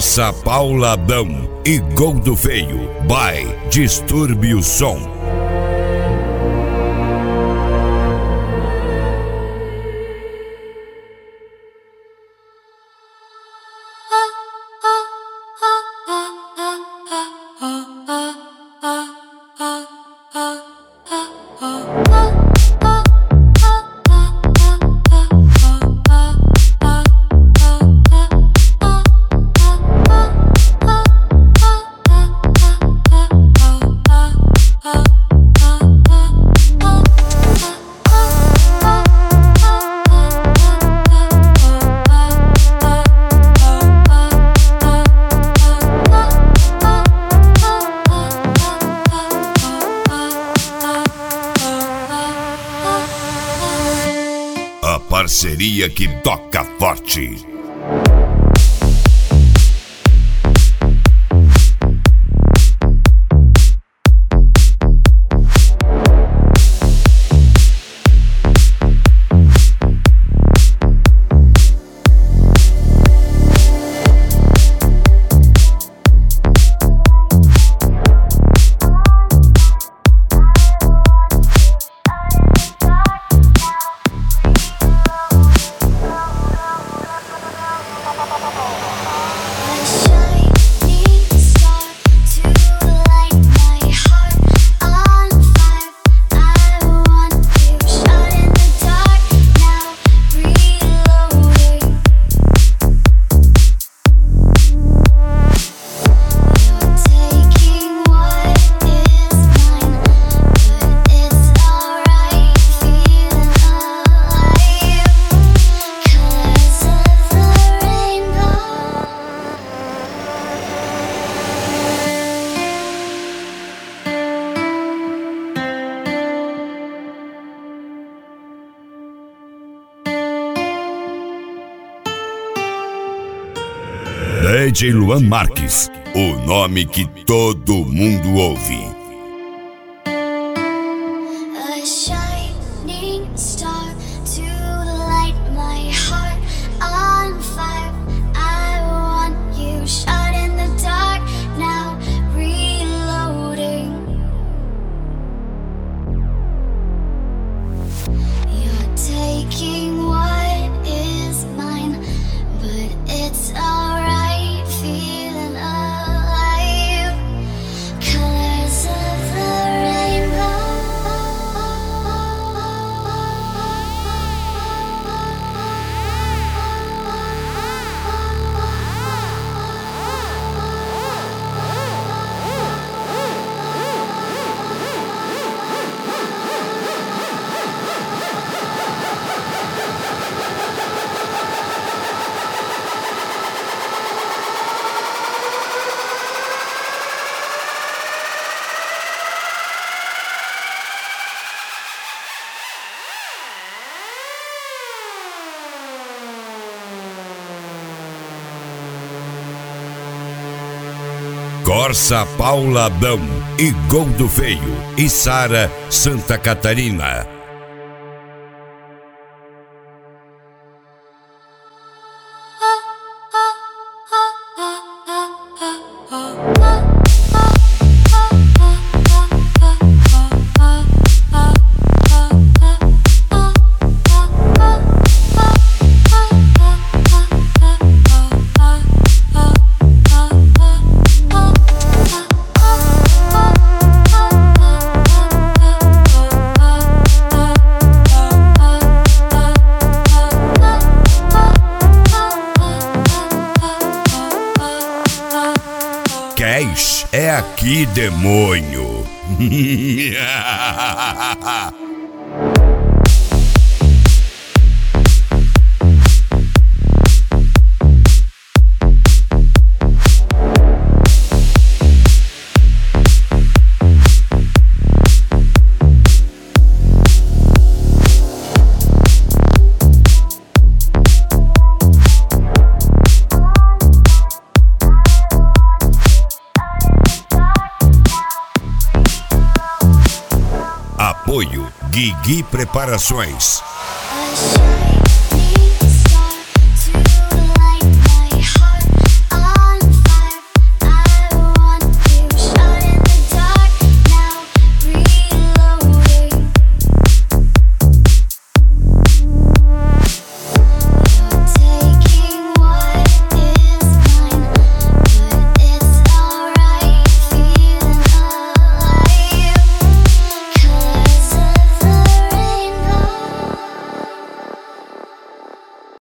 Corsa Paula Adão e Gol do Feio, by Distúrbio o Som. A parceria que toca forte. DJ Luan Marques, o nome que todo mundo ouve. A shining star to light my heart on fire. I want you shot in the dark, now reloading. You're taking what is mine, but it's alright. Feeling alive, colors of the rainbow. Corsa Paula Adão e Gol do Feio, e Sara, Santa Catarina. Cash é aqui, demônio. Apoio Guigui Preparações.